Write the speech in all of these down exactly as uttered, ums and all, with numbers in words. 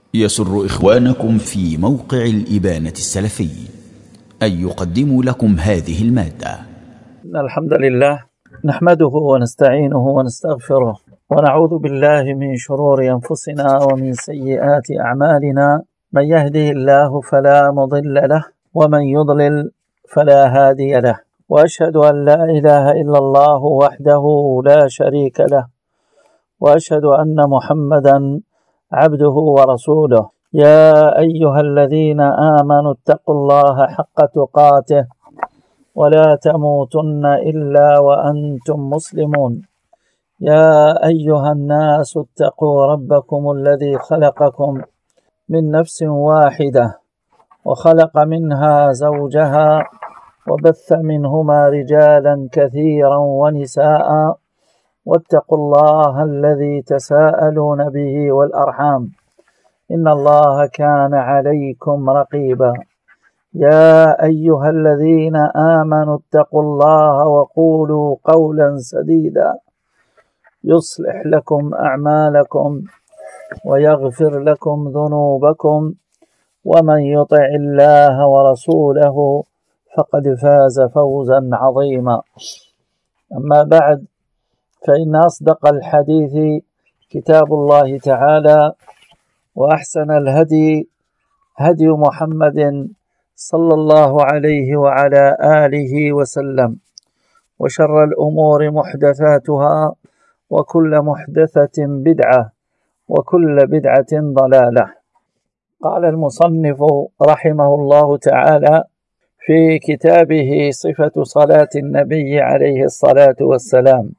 يسر إخوانكم في موقع الإبانة السلفي أن يقدموا لكم هذه المادة. الحمد لله نحمده ونستعينه ونستغفره ونعوذ بالله من شرور أنفسنا ومن سيئات أعمالنا، من يهده الله فلا مضل له ومن يضلل فلا هادي له، وأشهد أن لا إله إلا الله وحده لا شريك له، وأشهد أن محمدا عبده ورسوله. يا أيها الذين آمنوا اتقوا الله حق تقاته ولا تموتن إلا وأنتم مسلمون. يا أيها الناس اتقوا ربكم الذي خلقكم من نفس واحدة وخلق منها زوجها وبث منهما رجالا كثيرا ونساء، واتقوا الله الذي تساءلون به والأرحام إن الله كان عليكم رقيبا. يا أيها الذين آمنوا اتقوا الله وقولوا قولا سديدا يصلح لكم أعمالكم ويغفر لكم ذنوبكم، ومن يطع الله ورسوله فقد فاز فوزا عظيما. أما بعد، فإن أصدق الحديث كتاب الله تعالى، وأحسن الهدي هدي محمد صلى الله عليه وعلى آله وسلم، وشر الأمور محدثاتها، وكل محدثة بدعة، وكل بدعة ضلالة. قال المصنف رحمه الله تعالى في كتابه صفة صلاة النبي عليه الصلاة والسلام: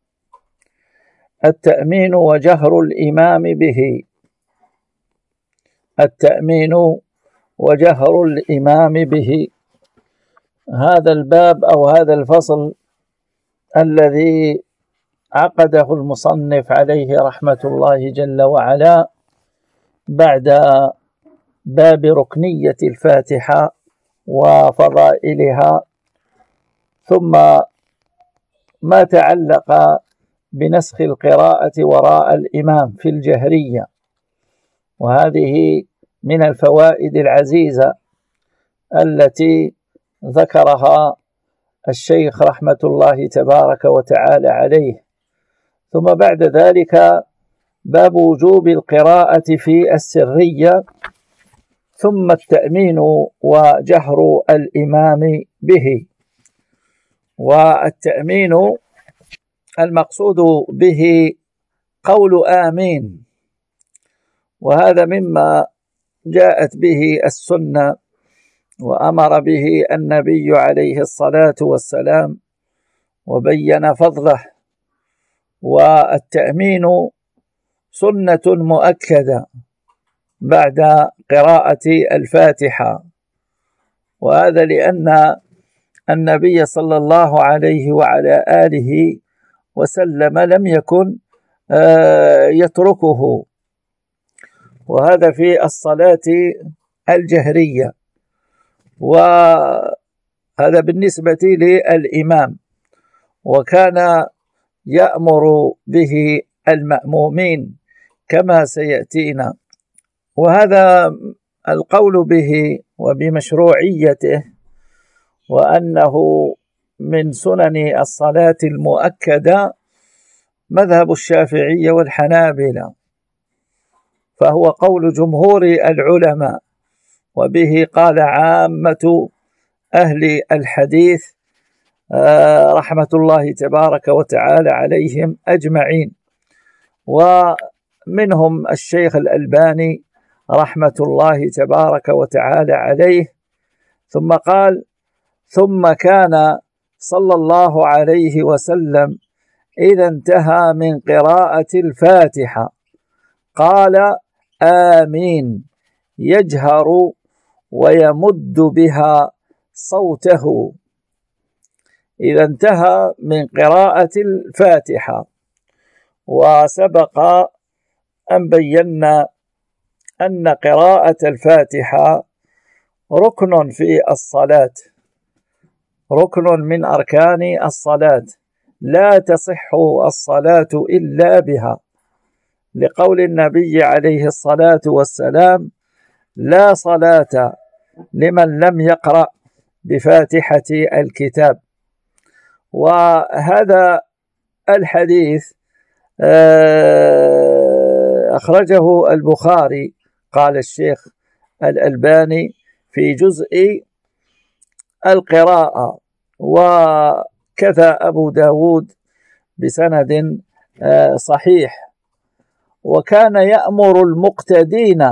التأمين وجهر الإمام به. التأمين وجهر الإمام به، هذا الباب أو هذا الفصل الذي عقده المصنف عليه رحمة الله جل وعلا بعد باب ركنية الفاتحة وفضائلها، ثم ما تعلق بنسخ القراءة وراء الإمام في الجهرية، وهذه من الفوائد العزيزة التي ذكرها الشيخ رحمة الله تبارك وتعالى عليه. ثم بعد ذلك باب وجوب القراءة في السرية، ثم التأمين وجهر الإمام به. والتأمين المقصود به قول آمين، وهذا مما جاءت به السنة وأمر به النبي عليه الصلاة والسلام وبين فضله. والتأمين سنة مؤكدة بعد قراءة الفاتحة، وهذا لأن النبي صلى الله عليه وعلى آله وسلم لم يكن يتركه، وهذا في الصلاة الجهرية، وهذا بالنسبة للإمام، وكان يأمر به المأمومين كما سيأتينا. وهذا القول به وبمشروعيته وأنه من سنن الصلاة المؤكدة مذهب الشافعية والحنابلة، فهو قول جمهور العلماء، وبه قال عامة أهل الحديث رحمة الله تبارك وتعالى عليهم أجمعين، ومنهم الشيخ الألباني رحمة الله تبارك وتعالى عليه. ثم قال: ثم كان صلى الله عليه وسلم إذا انتهى من قراءة الفاتحة قال: آمين، يجهر ويمد بها صوته. إذا انتهى من قراءة الفاتحة. وسبق أن بينا أن قراءة الفاتحة ركن في الصلاة، ركن من أركان الصلاة، لا تصح الصلاة إلا بها، لقول النبي عليه الصلاة والسلام: لا صلاة لمن لم يقرأ بفاتحة الكتاب. وهذا الحديث أخرجه البخاري، قال الشيخ الألباني في جزء القراءة، وكذا أبو داود بسند صحيح. وكان يأمر المقتدين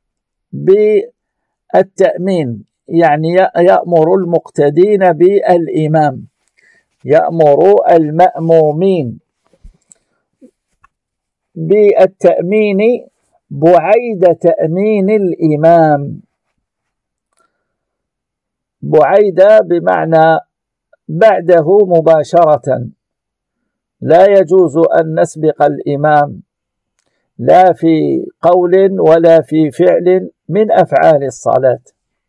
بالتأمين، يعني يأمر المقتدين بالإمام، يأمر المأمومين بالتأمين بعيد تأمين الإمام. بعيد بمعنى بعده مباشرة، لا يجوز أن نسبق الإمام لا في قول ولا في فعل من أفعال الصلاة.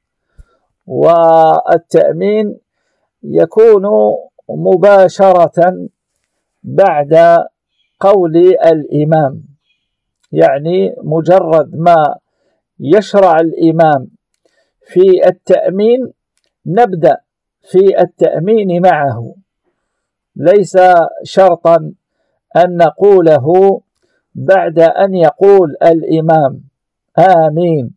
والتأمين يكون مباشرة بعد قول الإمام، يعني مجرد ما يشرع الإمام في التأمين نبدأ في التأمين معه، ليس شرطا أن نقوله بعد أن يقول الإمام آمين.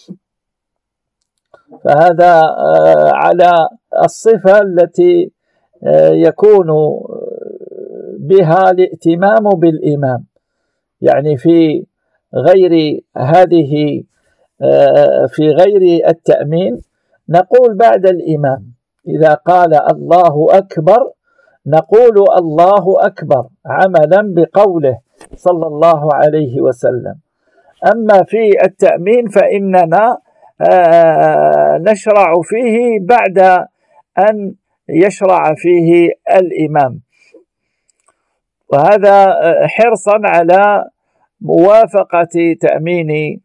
فهذا على الصفة التي يكون بها الائتمام بالإمام، يعني في غير هذه في غير التأمين نقول بعد الإمام إذا قال الله أكبر نقول الله أكبر عملا بقوله صلى الله عليه وسلم. أما في التأمين فإننا نشرع فيه بعد أن يشرع فيه الإمام، وهذا حرصا على موافقة تأمين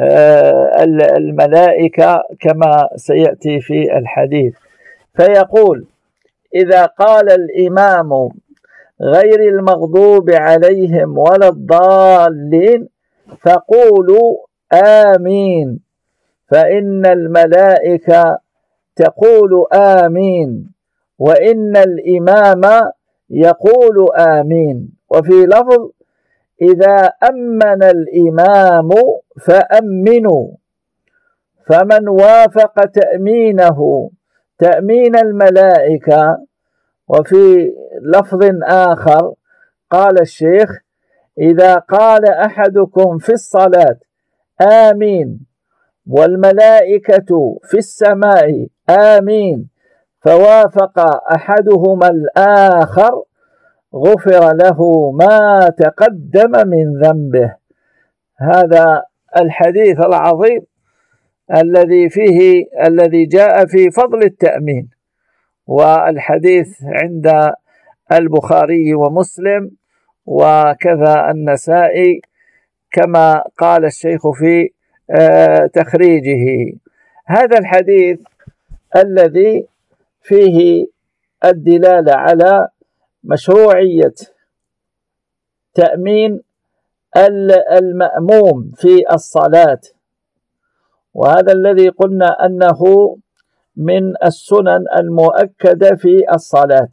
الملائكة كما سيأتي في الحديث. فيقول: إذا قال الإمام غير المغضوب عليهم ولا الضالين فقولوا آمين، فإن الملائكة تقول آمين، وإن الإمام يقول آمين. وفي لفظ: إذا أمن الإمام فأمنوا، فمن وافق تأمينه تأمين الملائكة. وفي لفظ آخر قال الشيخ: إذا قال أحدكم في الصلاة آمين والملائكة في السماء آمين فوافق أحدهما الآخر غفر له ما تقدم من ذنبه. هذا الحديث العظيم الذي فيه الذي جاء في فضل التأمين، والحديث عند البخاري ومسلم وكذا النسائي كما قال الشيخ في تخريجه. هذا الحديث الذي فيه الدلالة على مشروعية تأمين المأموم في الصلاة، وهذا الذي قلنا أنه من السنن المؤكدة في الصلاة.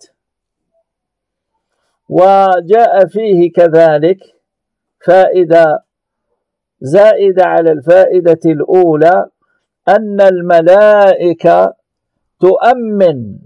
وجاء فيه كذلك فائدة زائدة على الفائدة الأولى، أن الملائكة تؤمن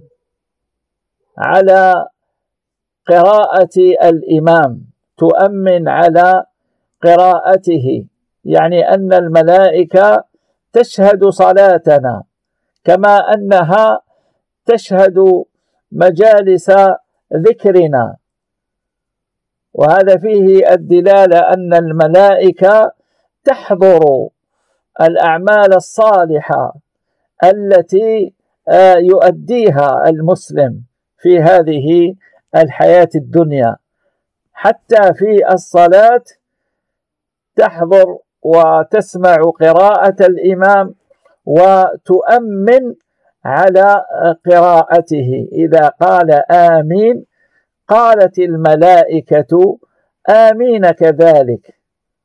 على قراءة الإمام، تؤمن على قراءته، يعني أن الملائكة تشهد صلاتنا كما أنها تشهد مجالس ذكرنا. وهذا فيه الدلالة أن الملائكة تحضر الأعمال الصالحة التي يؤديها المسلم في هذه الحياة الدنيا، حتى في الصلاة تحضر وتسمع قراءة الإمام وتؤمن على قراءته. إذا قال آمين قالت الملائكة آمين كذلك،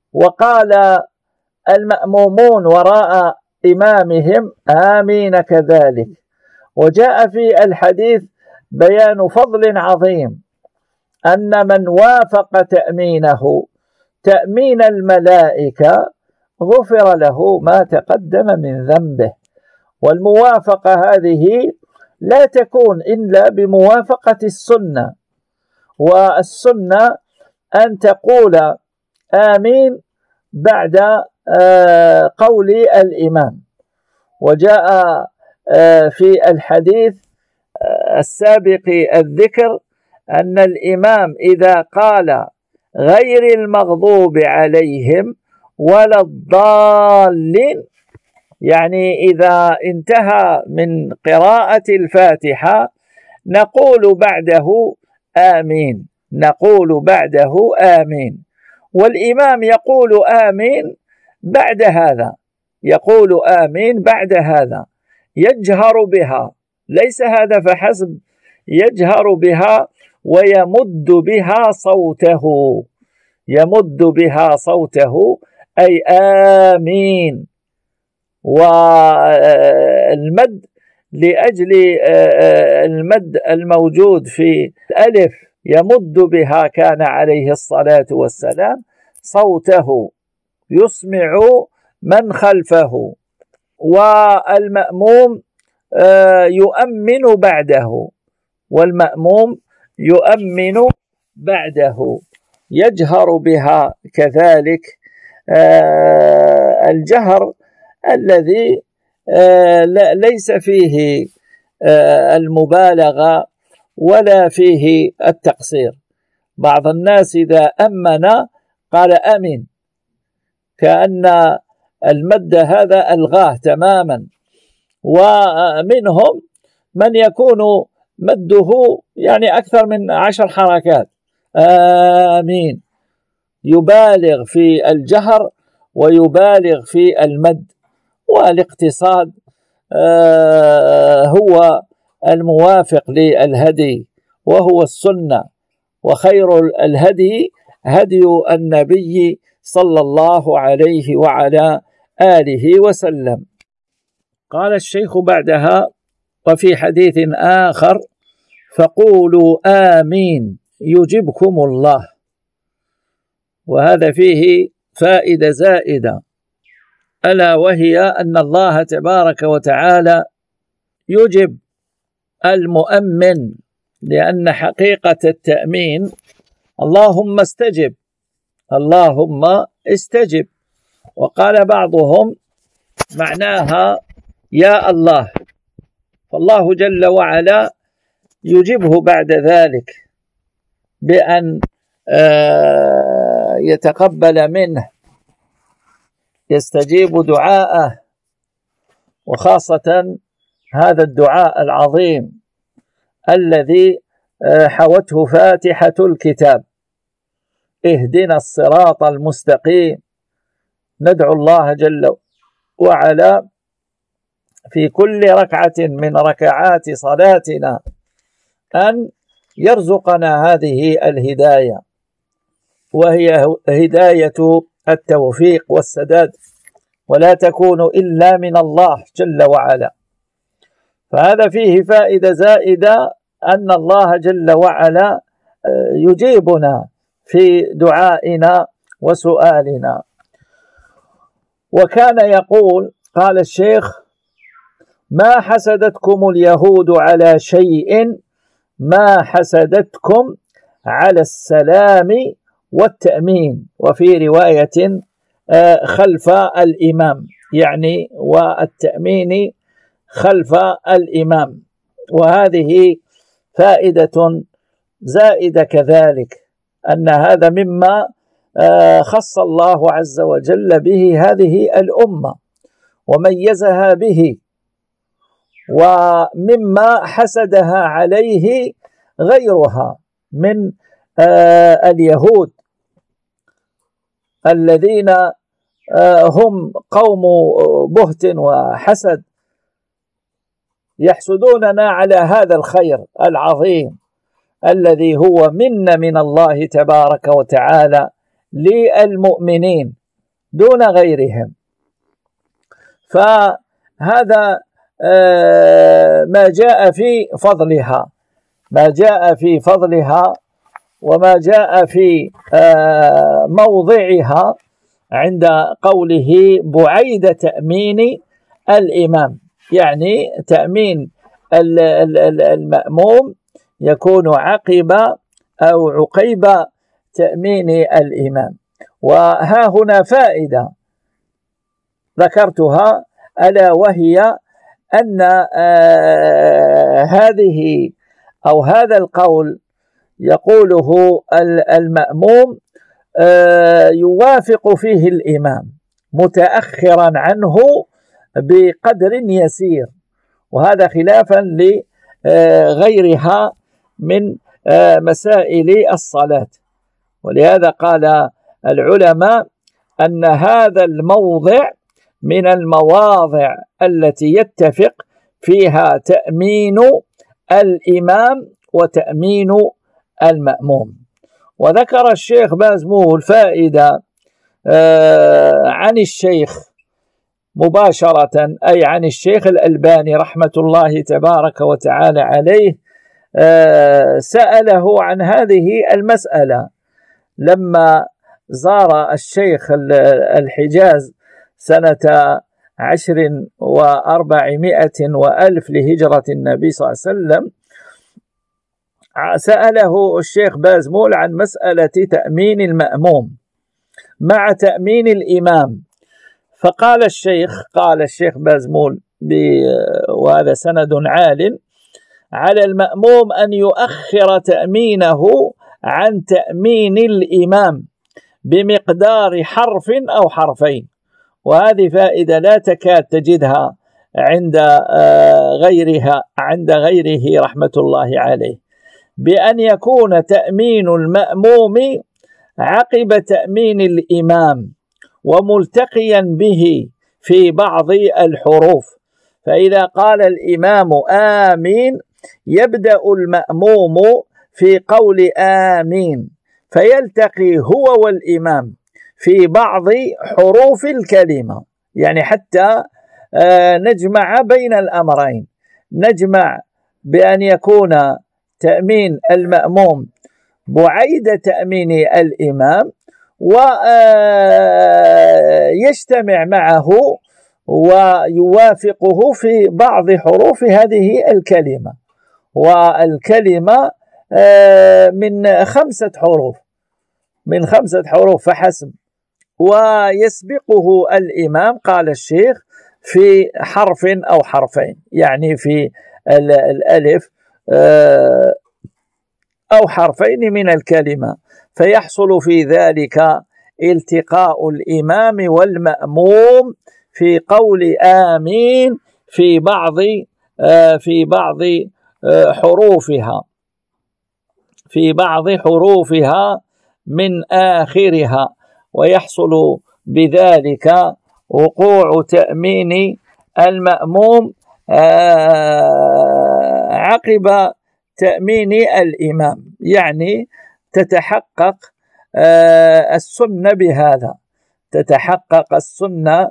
وقال المأمومون وراء إمامهم آمين كذلك. وجاء في الحديث بيان فضل عظيم أن من وافق تأمينه تأمين الملائكة غفر له ما تقدم من ذنبه. والموافقة هذه لا تكون إلا بموافقة السنة، والسنة أن تقول آمين بعد قول الإمام. وجاء في الحديث السابق الذكر أن الإمام إذا قال غير المغضوب عليهم ولا الضالين، يعني إذا انتهى من قراءة الفاتحة نقول بعده آمين، نقول بعده آمين. والإمام يقول آمين بعد هذا، يقول آمين بعد هذا، يجهر بها، ليس هذا فحسب، يجهر بها ويمد بها صوته، يمد بها صوته أي آمين. والمد لأجل المد الموجود في الألف يمد بها كان عليه الصلاة والسلام صوته يسمع من خلفه. والمأموم يؤمن بعده، والمأموم يؤمن بعده يجهر بها كذلك. الجهر الذي ليس فيه المبالغة ولا فيه التقصير. بعض الناس إذا أمن قال أمين، كأن المد هذا ألغاه تماما. ومنهم من يكون مده يعني أكثر من عشر حركات، آمين، يبالغ في الجهر ويبالغ في المد. والاقتصاد هو الموافق للهدي وهو السنة، وخير الهدي هدي النبي صلى الله عليه وعلى آله وسلم. قال الشيخ بعدها: وفي حديث آخر: فقولوا آمين يجبكم الله. وهذا فيه فائدة زائدة، ألا وهي أن الله تبارك وتعالى يجب المؤمن، لأن حقيقة التأمين اللهم استجب، اللهم استجب. وقال بعضهم معناها يا الله، فالله جل وعلا يجبه بعد ذلك بأن يتقبل منه، يستجيب دعاءه. وخاصة هذا الدعاء العظيم الذي حوته فاتحة الكتاب: اهدنا الصراط المستقيم. ندعو الله جل وعلا في كل ركعة من ركعات صلاتنا أن يرزقنا هذه الهداية، وهي هداية التوفيق والسداد، ولا تكون إلا من الله جل وعلا. فهذا فيه فائدة زائدة، أن الله جل وعلا يجيبنا في دعائنا وسؤالنا. وكان يقول، قال الشيخ: ما حسدتكم اليهود على شيء ما حسدتكم على السلام والتأمين. وفي رواية خلف الإمام، يعني والتأمين خلف الإمام. وهذه فائدة زائدة كذلك، أن هذا مما خص الله عز وجل به هذه الأمة وميزها به، ومما حسدها عليه غيرها من اليهود الذين هم قوم بهت وحسد، يحسدوننا على هذا الخير العظيم الذي هو منا من الله تبارك وتعالى للمؤمنين، دون غيرهم. فهذا ما جاء في فضلها، ما جاء في فضلها وما جاء في موضعها عند قوله بعيد تأمين الإمام، يعني تأمين المأموم يكون عقب أو عقيب تأمين الإمام. وها هنا فائدة ذكرتها، ألا وهي أن هذه أو هذا القول يقوله المأموم يوافق فيه الإمام متأخرا عنه بقدر يسير، وهذا خلافا لغيرها من مسائل الصلاة. ولهذا قال العلماء أن هذا الموضع من المواضع التي يتفق فيها تأمين الإمام وتأمين المأموم. وذكر الشيخ بازمول فائدة عن الشيخ مباشرة، أي عن الشيخ الألباني رحمة الله تبارك وتعالى عليه، سأله عن هذه المسألة لما زار الشيخ الحجاز سنة عشر وأربعمائة وألف لهجرة النبي صلى الله عليه وسلم. سأله الشيخ بازمول عن مسألة تأمين المأموم مع تأمين الإمام، فقال الشيخ قال الشيخ بازمول وهذا سند عال: على المأموم أن يؤخر تأمينه عن تأمين الإمام بمقدار حرف أو حرفين. وهذه فائدة لا تكاد تجدها عند غيرها عند غيره رحمة الله عليه، بأن يكون تأمين المأموم عقب تأمين الإمام وملتقيا به في بعض الحروف. فإذا قال الإمام آمين يبدأ المأموم في قول آمين فيلتقي هو والإمام في بعض حروف الكلمة، يعني حتى نجمع بين الأمرين، نجمع بأن يكون تأمين المأموم بعيد تأمين الإمام ويجتمع معه ويوافقه في بعض حروف هذه الكلمة. والكلمة من خمسة حروف من خمسة حروف فحسب، ويسبقه الإمام قال الشيخ في حرف أو حرفين، يعني في الألف أو حرفين من الكلمة، فيحصل في ذلك التقاء الإمام والمأموم في قول آمين في بعض في بعض حروفها في بعض حروفها من آخرها، ويحصل بذلك وقوع تأمين المأموم عقب تأمين الإمام، يعني تتحقق السنة بهذا، تتحقق السنة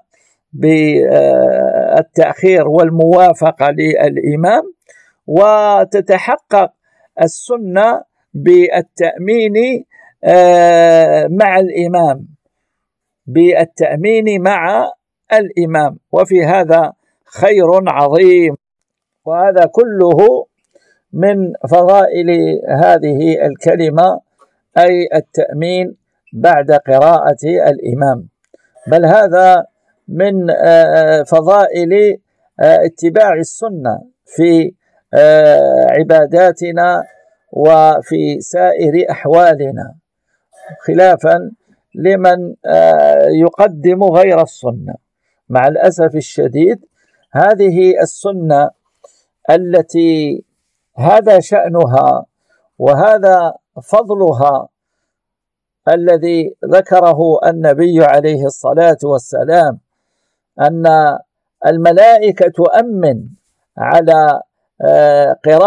بالتأخير والموافقة للإمام، وتتحقق السنة بالتأمين مع الإمام بالتأمين مع الإمام وفي هذا خير عظيم. وهذا كله من فضائل هذه الكلمة، أي التأمين بعد قراءة الإمام، بل هذا من فضائل اتباع السنة في عباداتنا وفي سائر أحوالنا، خلافا لمن يقدم غير السنة. مع الأسف الشديد هذه السنة التي هذا شأنها وهذا فضلها الذي ذكره النبي عليه الصلاة والسلام، أن الملائكة تؤمن على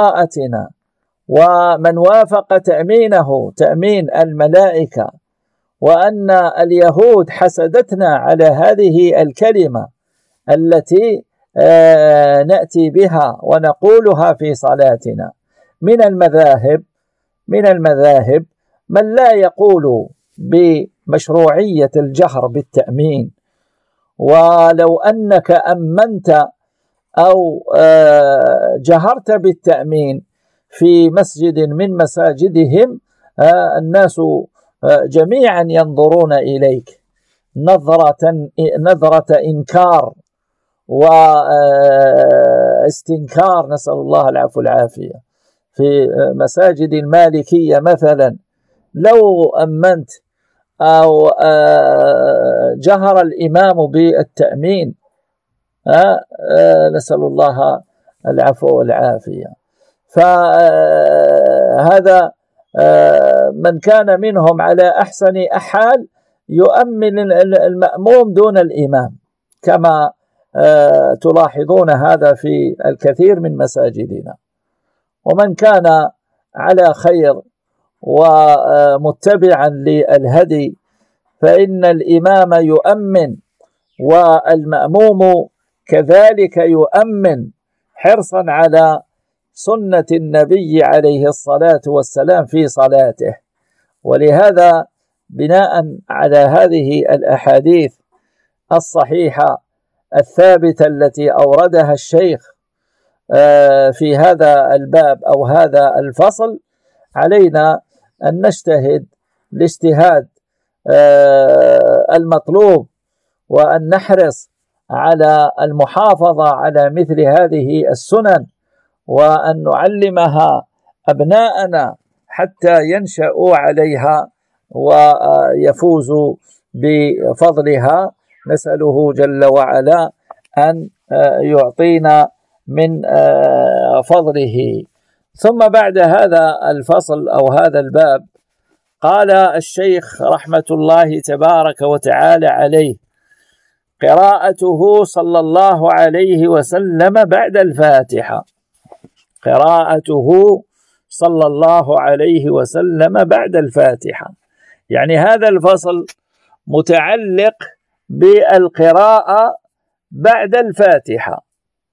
قراءتنا، ومن وافق تأمينه تأمين الملائكة وأن اليهود حسدتنا على هذه الكلمة التي نأتي بها ونقولها في صلاتنا. من المذاهب من المذاهب من لا يقول بمشروعية الجهر بالتأمين، ولو أنك أمنت أو جهرت بالتأمين في مسجد من مساجدهم الناس جميعا ينظرون إليك نظرة نظرة إنكار واستنكار، نسأل الله العفو والعافية. في مساجد المالكية مثلا لو أمنت أو جهر الإمام بالتأمين نسأل الله العفو والعافية. فهذا من كان منهم على أحسن أحال يؤمن المأموم دون الإمام، كما تلاحظون هذا في الكثير من مساجدنا. ومن كان على خير ومتبعا للهدي فإن الإمام يؤمن والمأموم كذلك يؤمن حرصا على سنة النبي عليه الصلاة والسلام في صلاته. ولهذا بناء على هذه الأحاديث الصحيحة الثابتة التي أوردها الشيخ في هذا الباب أو هذا الفصل، علينا أن نجتهد الاجتهاد المطلوب، وأن نحرص على المحافظة على مثل هذه السنن، وأن نعلمها أبناءنا حتى ينشأوا عليها ويفوزوا بفضلها. نسأله جل وعلا أن يعطينا من فضله. ثم بعد هذا الفصل أو هذا الباب قال الشيخ رحمة الله تبارك وتعالى عليه: قراءته صلى الله عليه وسلم بعد الفاتحة. قراءته صلى الله عليه وسلم بعد الفاتحة، يعني هذا الفصل متعلق بالقراءة بعد الفاتحة.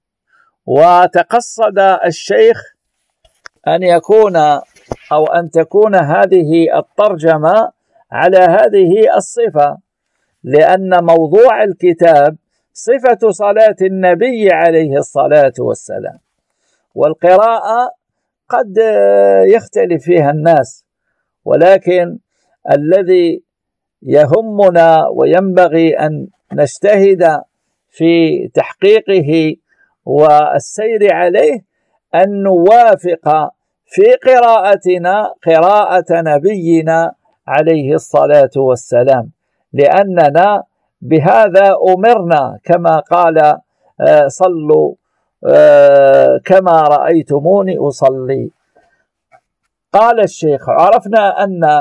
وتقصد الشيخ أن يكون أو أن تكون هذه الترجمة على هذه الصفة، لأن موضوع الكتاب صفة صلاة النبي عليه الصلاة والسلام، والقراءة قد يختلف فيها الناس، ولكن الذي يهمنا وينبغي أن نجتهد في تحقيقه والسير عليه أن نوافق في قراءتنا قراءة نبينا عليه الصلاة والسلام، لأننا بهذا أمرنا، كما قال صلوا كما رأيتموني أصلي. قال الشيخ: عرفنا أن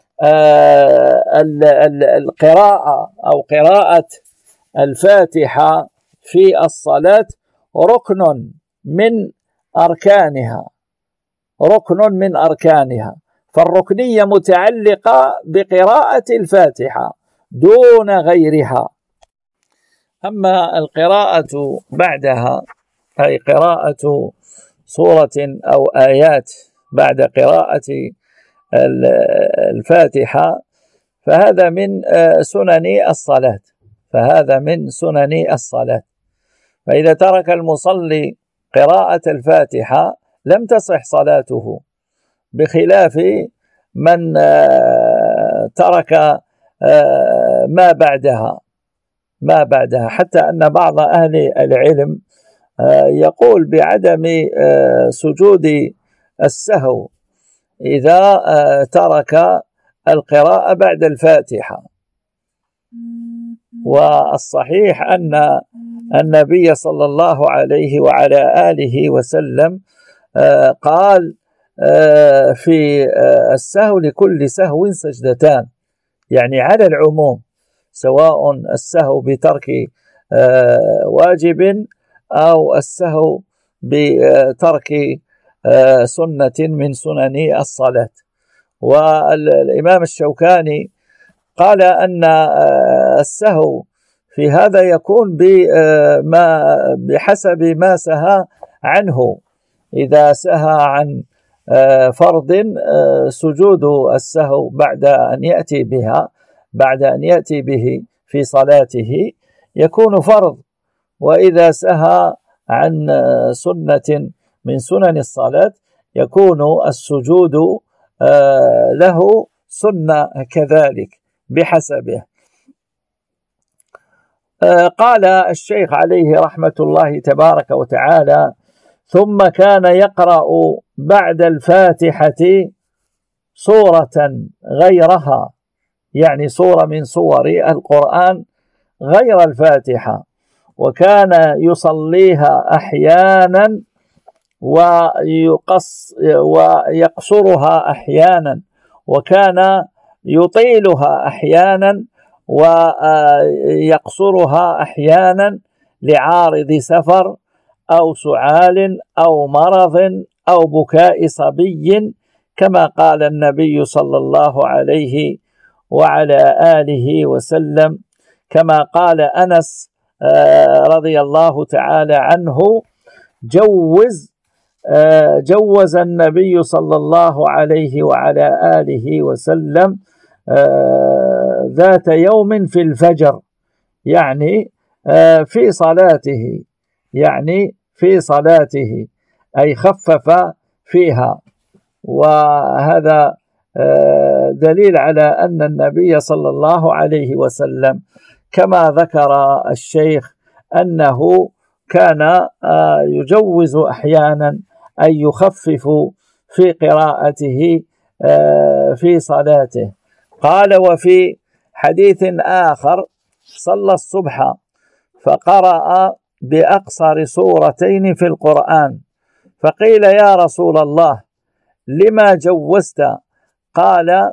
القراءة أو قراءة الفاتحة في الصلاة ركن من أركانها ركن من أركانها فالركنية متعلقة بقراءة الفاتحة دون غيرها. أما القراءة بعدها أي قراءة سورة أو آيات بعد قراءة الفاتحة فهذا من سنن الصلاة فهذا من سنن الصلاة فإذا ترك المصلي قراءة الفاتحة لم تصح صلاته، بخلاف من ترك ما بعدها ما بعدها حتى أن بعض أهل العلم يقول بعدم سجود السهو إذا ترك القراءة بعد الفاتحة. والصحيح أن النبي صلى الله عليه وعلى آله وسلم قال في السهو لكل سهو سجدتان، يعني على العموم، سواء السهو بترك واجب أو السهو بترك سنة من سنن الصلاة. والإمام الشوكاني قال أن السهو في هذا يكون بما بحسب ما سهى عنه. إذا سهى عن فرض سجود السهو بعد أن يأتي بها بعد أن يأتي به في صلاته يكون فرض، وإذا سهى عن سنة من سنن الصلاة يكون السجود له سنة كذلك بحسبه. قال الشيخ عليه رحمة الله تبارك وتعالى: ثم كان يقرأ بعد الفاتحة سورة غيرها، يعني سورة من سور القرآن غير الفاتحة، وكان يصليها أحيانا ويقص ويقصرها أحيانا، وكان يطيلها أحيانا ويقصرها أحيانا لعارض سفر أو سعال أو مرض أو بكاء صبي، كما قال النبي صلى الله عليه وعلى آله وسلم، كما قال أنس رضي الله تعالى عنه: جوز جوز النبي صلى الله عليه وعلى آله وسلم ذات يوم في الفجر، يعني في صلاته يعني في صلاته أي خفف فيها. وهذا دليل على أن النبي صلى الله عليه وسلم كما ذكر الشيخ أنه كان يجوز أحيانا أي يخفف في قراءته في صلاته. قال: وفي حديث آخر صلى الصبح فقرأ بأقصر سورتين في القرآن، فقيل: يا رسول الله لما جوزت؟ قال: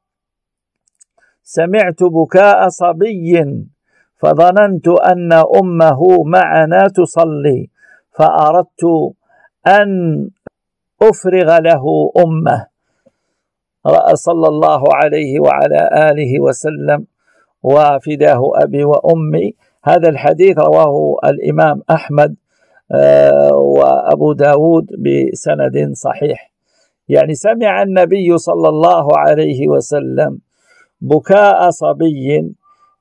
سمعت بكاء صبي فظننت أن أمه معنا تصلي فأردت أن أفرغ له أمه، صلى الله عليه وعلى آله وسلم وفداه أبي وأمي. هذا الحديث رواه الإمام أحمد وأبو داود بسند صحيح. يعني سمع النبي صلى الله عليه وسلم بكاء صبي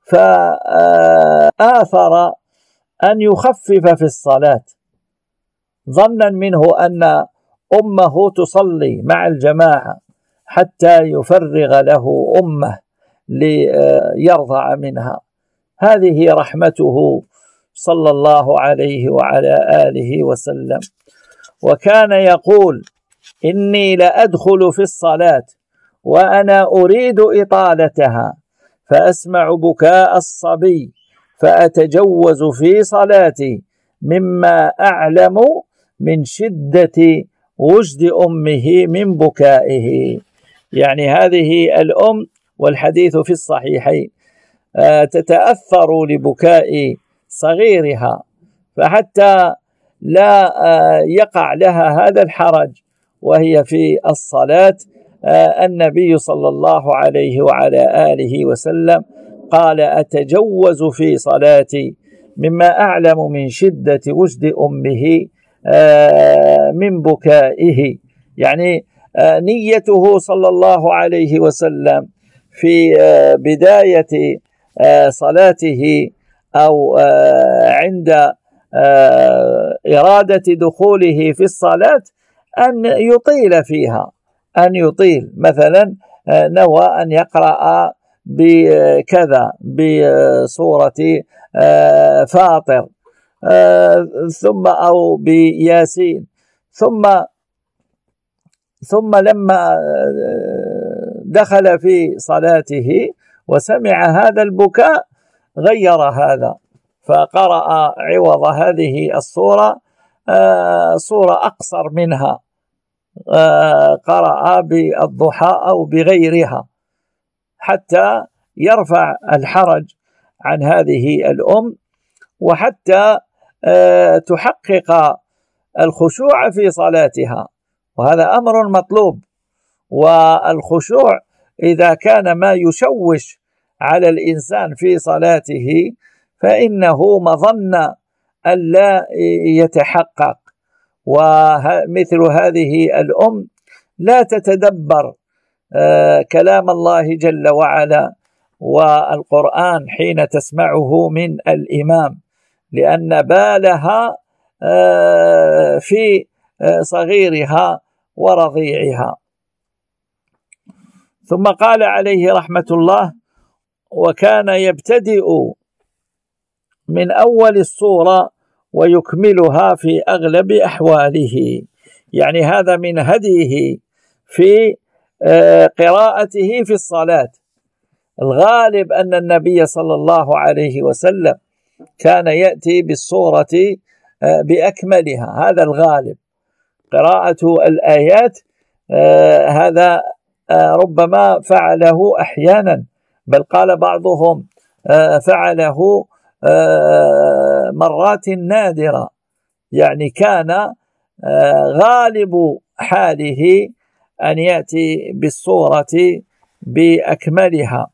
فآثر أن يخفف في الصلاة ظنا منه أن أمه تصلي مع الجماعة حتى يفرغ له أمه ليرضع منها. هذه رحمته صلى الله عليه وعلى آله وسلم. وكان يقول: إني لأدخل في الصلاة وأنا أريد إطالتها فأسمع بكاء الصبي فأتجوز في صلاتي مما أعلم من شدة وجد أمه من بكائه. يعني هذه الأم، والحديث في الصحيحين، تتأثر لبكاء صغيرها، فحتى لا يقع لها هذا الحرج وهي في الصلاة، النبي صلى الله عليه وعلى آله وسلم قال: أتجوز في صلاتي مما أعلم من شدة وجد أمه من بكائه. يعني نيته صلى الله عليه وسلم في بداية صلاته أو عند إرادة دخوله في الصلاة أن يطيل فيها، أن يطيل. مثلا نوى أن يقرأ بكذا بصورة فاطر ثم أو بياسين، ثم ثم لما دخل في صلاته وسمع هذا البكاء غير هذا فقرأ عوض هذه الصورة صورة أقصر منها، قرأ بالضحى أو بغيرها حتى يرفع الحرج عن هذه الأم، وحتى تحقق الخشوع في صلاتها، وهذا أمر مطلوب. والخشوع إذا كان ما يشوش على الإنسان في صلاته فإنه مظنة ألا يتحقق. ومثل هذه الأم لا تتدبر كلام الله جل وعلا والقرآن حين تسمعه من الإمام، لأن بالها في صغيرها ورضيعها. ثم قال عليه رحمة الله: وكان يبتدئ من أول الصورة ويكملها في أغلب أحواله، يعني هذا من هديه في قراءته في الصلاة. الغالب أن النبي صلى الله عليه وسلم كان يأتي بالصورة بأكملها، هذا الغالب. قراءة الآيات هذا ربما فعله أحيانا، بل قال بعضهم فعله مرات نادرة، يعني كان غالب حاله أن يأتي بالصورة بأكملها.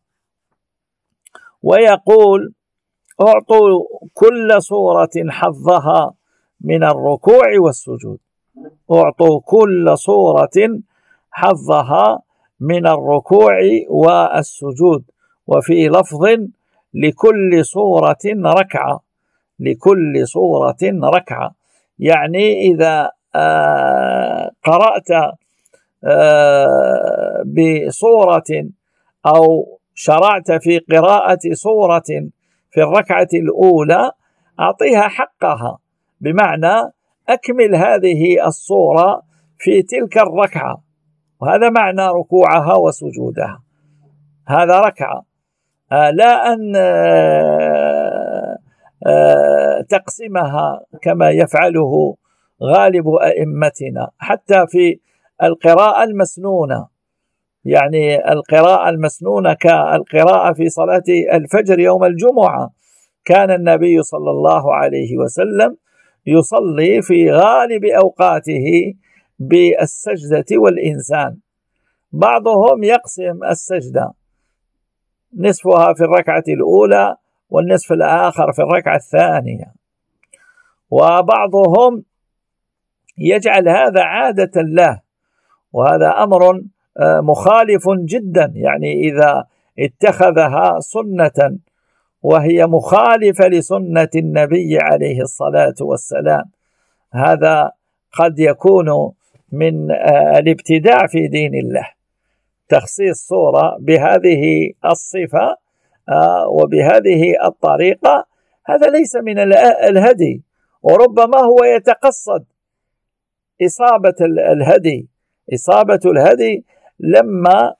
ويقول: أعطوا كل صورة حظها من الركوع والسجود. أعطوا كل صورة حظها من الركوع والسجود. وفي لفظ: لكل صورة ركعة. لكل صورة ركعة، يعني إذا قرأت بصورة أو شرعت في قراءة صورة في الركعة الأولى أعطيها حقها، بمعنى أكمل هذه الصورة في تلك الركعة، وهذا معنى ركوعها وسجودها. هذا ركعة، لا أن تقسمها كما يفعله غالب أئمتنا حتى في القراءة المسنونة، يعني القراءة المسنونة كالقراءة في صلاة الفجر يوم الجمعة. كان النبي صلى الله عليه وسلم يصلي في غالب أوقاته بالسجدة والإنسان. بعضهم يقسم السجدة، نصفها في الركعة الأولى والنصف الآخر في الركعة الثانية، وبعضهم يجعل هذا عادة له، وهذا أمر مخالف جدا. يعني إذا اتخذها سنة وهي مخالفة لسنة النبي عليه الصلاة والسلام، هذا قد يكون من الابتداع في دين الله. تخصيص صورة بهذه الصفة وبهذه الطريقة هذا ليس من الهدي، وربما هو يتقصد إصابة الهدي إصابة الهدي لما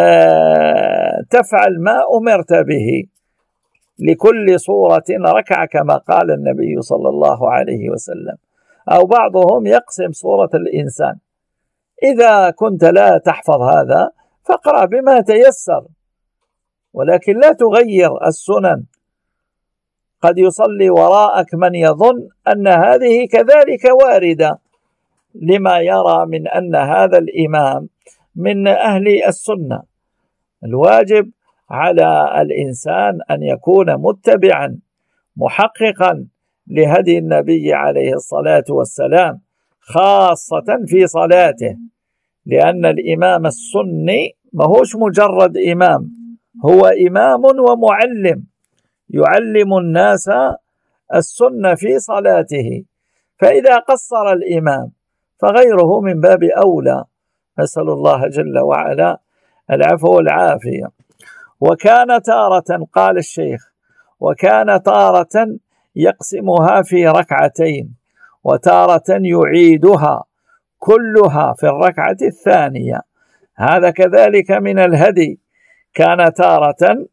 تفعل ما أمرت به. لكل صورة ركعة كما قال النبي صلى الله عليه وسلم. أو بعضهم يقسم صورة الإنسان، إذا كنت لا تحفظ هذا فاقرأ بما تيسر، ولكن لا تغير السنن. قد يصلي وراءك من يظن أن هذه كذلك واردة، لما يرى من أن هذا الإمام من أهل السنة. الواجب على الإنسان أن يكون متبعا محققا لهدي النبي عليه الصلاة والسلام، خاصة في صلاته، لأن الإمام السني ما هوش مجرد إمام، هو إمام ومعلم، يعلم الناس السنة في صلاته. فإذا قصر الإمام فغيره من باب أولى. نسأل الله جل وعلا العفو والعافية. وكان تارة، قال الشيخ: وكان تارة يقسمها في ركعتين، وتارة يعيدها كلها في الركعة الثانية. هذا كذلك من الهدي. كان تارة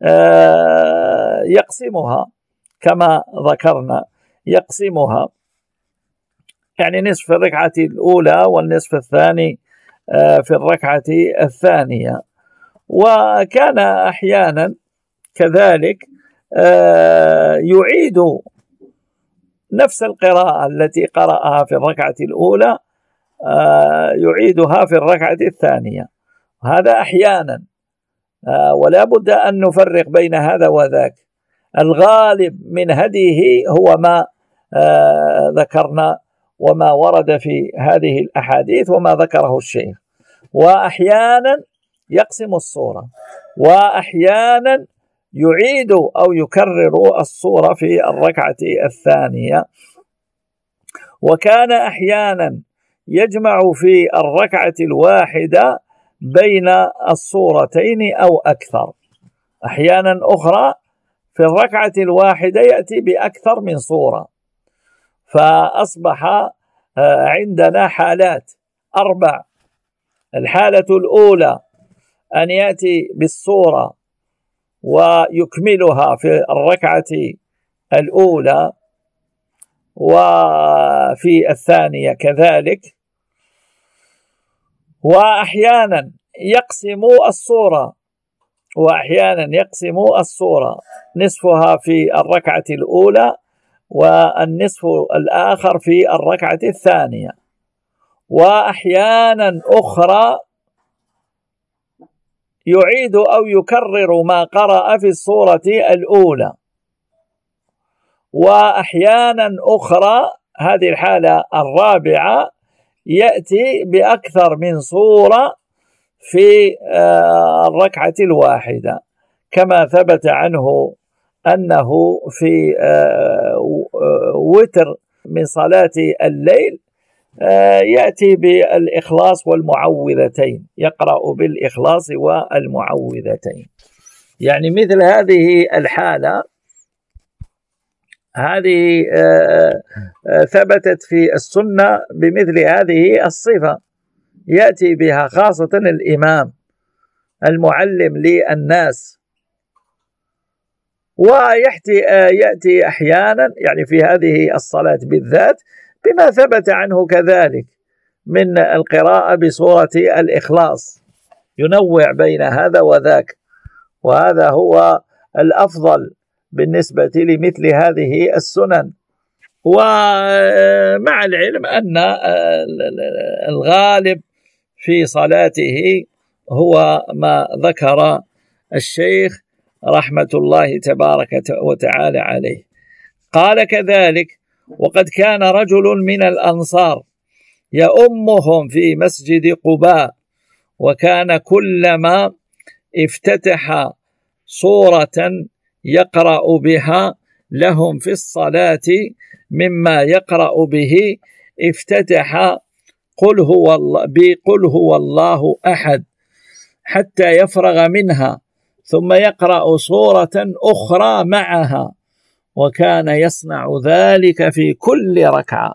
يقسمها كما ذكرنا، يقسمها يعني نصف الركعة الأولى والنصف الثاني في الركعة الثانية. وكان أحيانا كذلك يعيد نفس القراءة التي قرأها في الركعة الأولى يعيدها في الركعة الثانية. هذا أحيانا، ولا بد أن نفرق بين هذا وذاك. الغالب من هديه هو ما ذكرنا وما ورد في هذه الأحاديث وما ذكره الشيخ. وأحيانا يقسم الصورة، وأحيانا يعيد أو يكرر الصورة في الركعة الثانية، وكان أحيانا يجمع في الركعة الواحدة بين الصورتين أو أكثر. أحيانا أخرى في الركعة الواحدة يأتي بأكثر من صورة، فأصبح عندنا حالات أربع. الحالة الأولى أن يأتي بالصورة ويكملها في الركعة الأولى، وفي الثانية كذلك. وأحيانا يقسم الصورة وأحيانا يقسم الصورة نصفها في الركعة الأولى والنصف الآخر في الركعة الثانية. وأحيانا أخرى يعيد أو يكرر ما قرأ في الصورة الأولى. وأحيانا أخرى هذه الحالة الرابعة يأتي بأكثر من صورة في الركعة الواحدة، كما ثبت عنه أنه في وتر من صلاة الليل يأتي بالإخلاص والمعوذتين، يقرأ بالإخلاص والمعوذتين. يعني مثل هذه الحالة هذه ثبتت في السنة بمثل هذه الصفة، يأتي بها خاصة الإمام المعلم للناس. ويأتي أحيانا يعني في هذه الصلاة بالذات بما ثبت عنه كذلك من القراءة بسورة الإخلاص، ينوع بين هذا وذاك، وهذا هو الأفضل بالنسبة لمثل هذه السنن. ومع العلم أن الغالب في صلاته هو ما ذكر الشيخ رحمة الله تبارك وتعالى عليه. قال كذلك: وقد كان رجل من الأنصار يؤمهم في مسجد قباء، وكان كلما افتتح صورة يقرأ بها لهم في الصلاة مما يقرأ به افتتح قل هو الله بقل هو الله أحد حتى يفرغ منها، ثم يقرأ صورة أخرى معها، وكان يصنع ذلك في كل ركعة.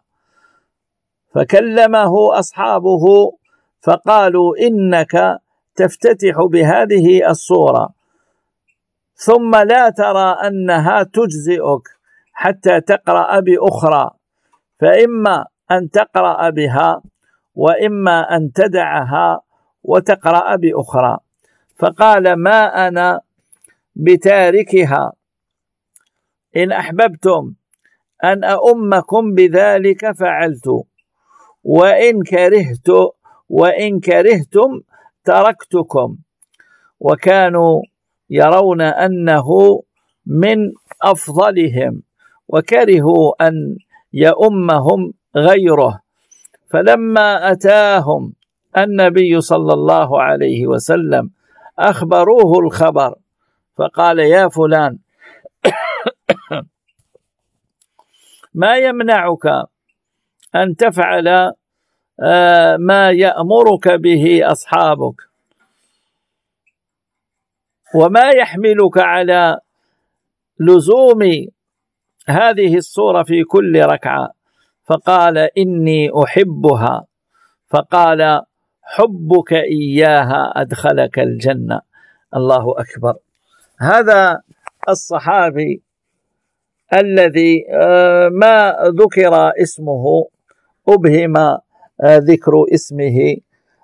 فكلمه أصحابه فقالوا: إنك تفتتح بهذه الصورة ثم لا ترى أنها تجزئك حتى تقرأ بأخرى، فإما أن تقرأ بها وإما أن تدعها وتقرأ بأخرى. فقال: ما أنا بتاركها، إن أحببتم أن أؤمكم بذلك فعلت، وإن كرهت وإن كرهتم تركتكم. وكانوا يرون أنه من أفضلهم، وكرهوا أن يؤمهم غيره. فلما أتاهم النبي صلى الله عليه وسلم أخبروه الخبر، فقال: يا فلان، ما يمنعك أن تفعل ما يأمرك به أصحابك، وما يحملك على لزوم هذه الصورة في كل ركعة؟ فقال: إني أحبها. فقال: حبك إياها أدخلك الجنة. الله أكبر. هذا الصحابي الذي ما ذكر اسمه أبهم ذكر اسمه،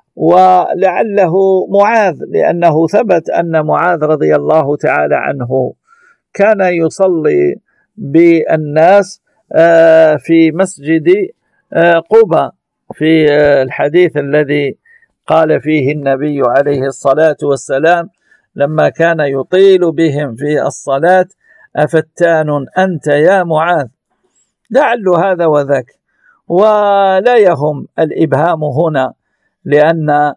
ولعله معاذ، لأنه ثبت أن معاذ رضي الله تعالى عنه كان يصلي بالناس في مسجد قباء في الحديث الذي قال فيه النبي عليه الصلاة والسلام: لما كان يطيل بهم في الصلاة: أفتان أنت يا معاذ. لعل هذا وذاك، ولا يهم الإبهام هنا، لأن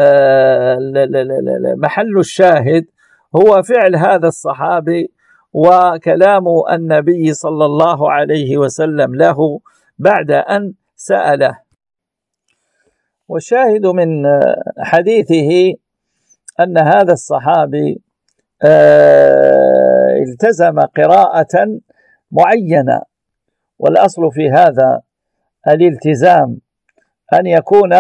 محل الشاهد هو فعل هذا الصحابي وكلام النبي صلى الله عليه وسلم له بعد أن سأله. والشاهد من حديثه أن هذا الصحابي التزم قراءة معينة، والأصل في هذا الالتزام أن يكون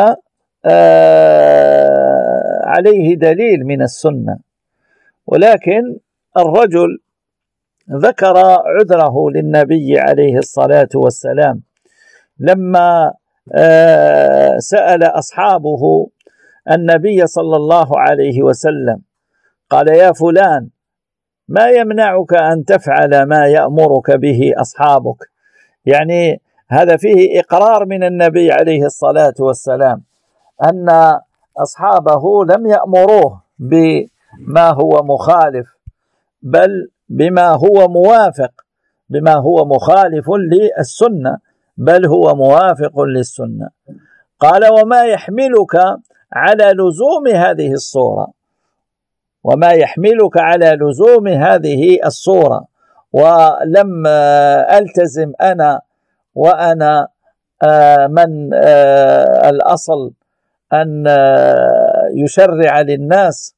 عليه دليل من السنة، ولكن الرجل ذكر عذره للنبي عليه الصلاة والسلام لما سأل أصحابه النبي صلى الله عليه وسلم، قال: يا فلان، ما يمنعك أن تفعل ما يأمرك به أصحابك؟ يعني هذا فيه إقرار من النبي عليه الصلاة والسلام أن أصحابه لم يأمروه بما هو مخالف، بل بما هو موافق، بما هو مخالف للسنة، بل هو موافق للسنة. قال: وما يحملك على لزوم هذه الصورة؟ وما يحملك على لزوم هذه الصورة ولم ألتزم أنا وأنا من الأصل أن يشرع للناس،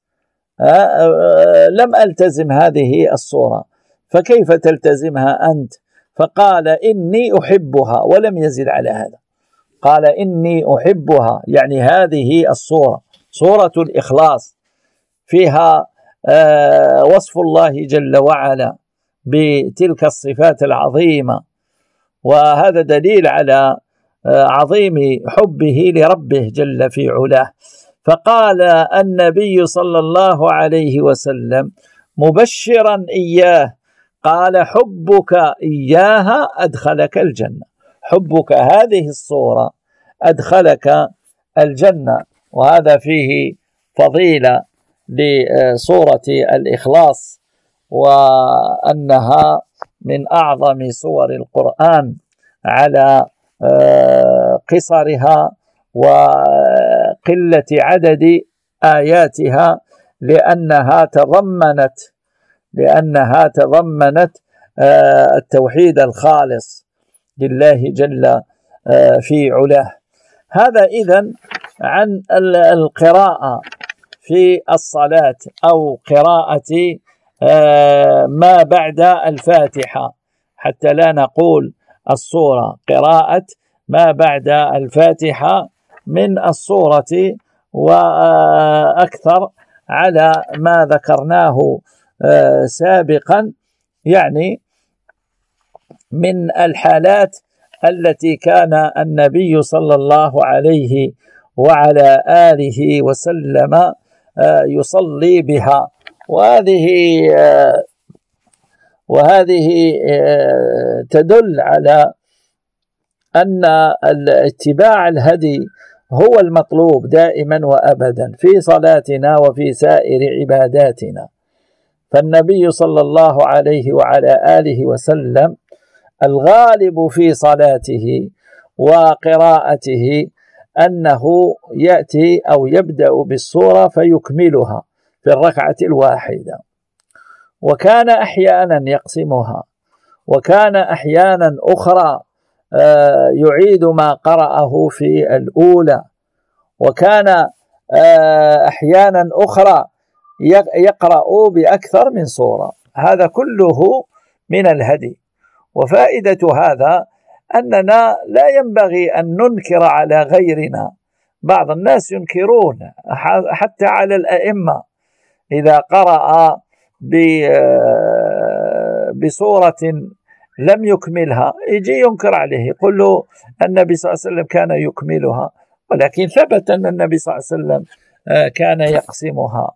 لم ألتزم هذه الصورة، فكيف تلتزمها أنت؟ فقال: إني أحبها، ولم يزد على هذا، قال: إني أحبها، يعني هذه الصورة صورة الإخلاص، فيها وصف الله جل وعلا بتلك الصفات العظيمة، وهذا دليل على عظيم حبه لربه جل في علاه. فقال النبي صلى الله عليه وسلم مبشرا إياه، قال: حبك إياها أدخلك الجنة، حبك هذه الصورة أدخلك الجنة. وهذا فيه فضيلة لصورة الإخلاص، وأنها من أعظم صور القرآن على قصرها وقلة عدد آياتها، لأنها تضمنت لأنها تضمنت التوحيد الخالص لله جل في علاه. هذا إذن عن القراءة في الصلاة، أو قراءة ما بعد الفاتحة، حتى لا نقول الصورة، قراءة ما بعد الفاتحة من الصورة وأكثر على ما ذكرناه سابقا، يعني من الحالات التي كان النبي صلى الله عليه وعلى آله وسلم يصلي بها. وهذه وهذه تدل على أن اتباع الهدي هو المطلوب دائما وأبدا في صلاتنا وفي سائر عباداتنا. فالنبي صلى الله عليه وعلى آله وسلم الغالب في صلاته وقراءته أنه يأتي أو يبدأ بالسورة فيكملها في الركعة الواحدة، وكان أحيانا يقسمها، وكان أحيانا أخرى يعيد ما قرأه في الأولى، وكان أحيانا أخرى يقرأ بأكثر من سورة. هذا كله من الهدي. وفائدة هذا أننا لا ينبغي أن ننكر على غيرنا. بعض الناس ينكرون حتى على الأئمة، إذا قرأ بسورة لم يكملها يجي ينكر عليه، يقول له النبي صلى الله عليه وسلم كان يكملها، ولكن ثبت أن النبي صلى الله عليه وسلم كان يقسمها.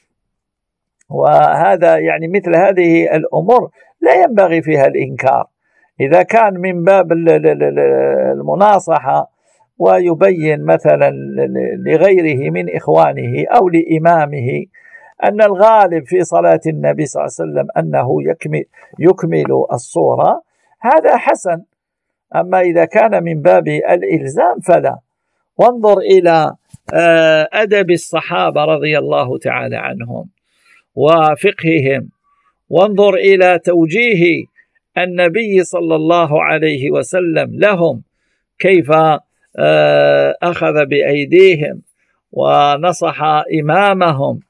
وهذا يعني مثل هذه الأمور لا ينبغي فيها الإنكار، إذا كان من باب المناصحة ويبين مثلا لغيره من إخوانه أو لإمامه أن الغالب في صلاة النبي صلى الله عليه وسلم أنه يكمل, يكمل الصورة، هذا حسن. أما إذا كان من باب الإلزام فلا. وانظر إلى أدب الصحابة رضي الله تعالى عنهم وفقههم، وانظر إلى توجيه النبي صلى الله عليه وسلم لهم، كيف أخذ بأيديهم ونصح إمامهم،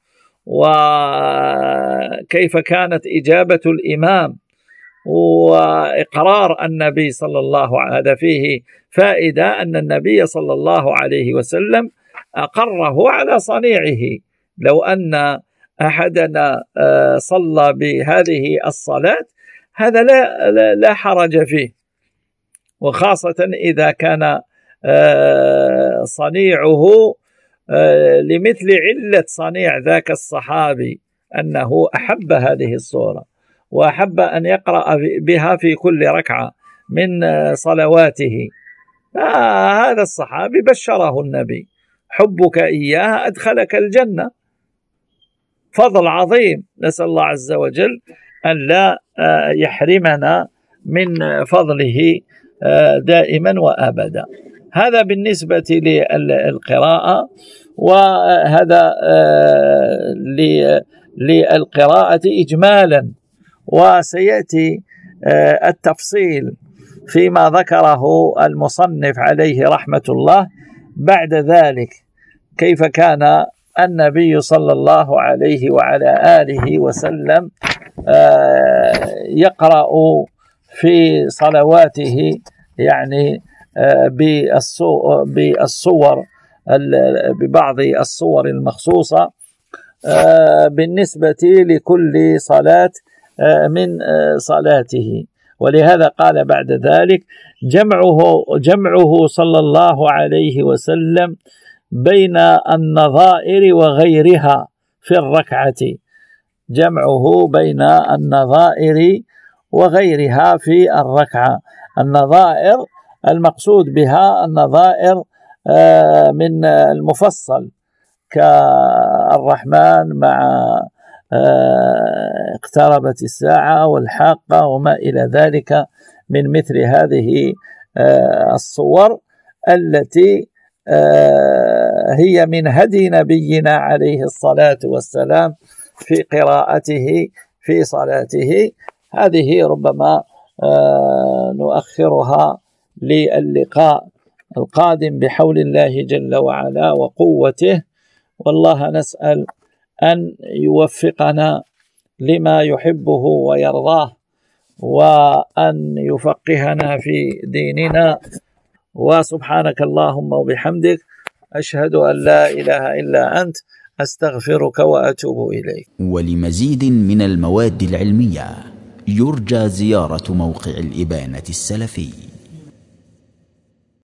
وكيف كانت إجابة الإمام وإقرار النبي صلى الله عليه وسلم. فيه فائدة أن النبي صلى الله عليه وسلم أقره على صنيعه. لو أن أحدنا صلى بهذه الصلاة هذا لا, لا حرج فيه، وخاصة إذا كان صنيعه لمثل علة صنيع ذاك الصحابي أنه أحب هذه الصورة وأحب أن يقرأ بها في كل ركعة من صلواته. هذا الصحابي بشره النبي: حبك إياها أدخلك الجنة. فضل عظيم، نسأل الله عز وجل أن لا يحرمنا من فضله دائما وأبدا. هذا بالنسبة للقراءة، وهذا للقراءة إجمالا، وسيأتي التفصيل فيما ذكره المصنف عليه رحمة الله بعد ذلك، كيف كان النبي صلى الله عليه وعلى آله وسلم يقرأ في صلواته يعني بالصور ببعض الصور المخصوصة بالنسبة لكل صلاة من صلاته. ولهذا قال بعد ذلك: جمعه, جمعه صلى الله عليه وسلم بين النظائر وغيرها في الركعة، جمعه بين النظائر وغيرها في الركعة. النظائر المقصود بها النظائر من المفصل كالرحمن مع اقتربت الساعة والحاقة وما إلى ذلك من مثل هذه الصور التي هي من هدي نبينا عليه الصلاة والسلام في قراءته في صلاته. هذه ربما نؤخرها للقاء القادم بحول الله جل وعلا وقوته، والله نسأل أن يوفقنا لما يحبه ويرضاه، وأن يفقهنا في ديننا. وسبحانك اللهم وبحمدك، أشهد أن لا إله إلا أنت، أستغفرك وأتوب إليك. ولمزيد من المواد العلمية يرجى زيارة موقع الإبانة السلفي.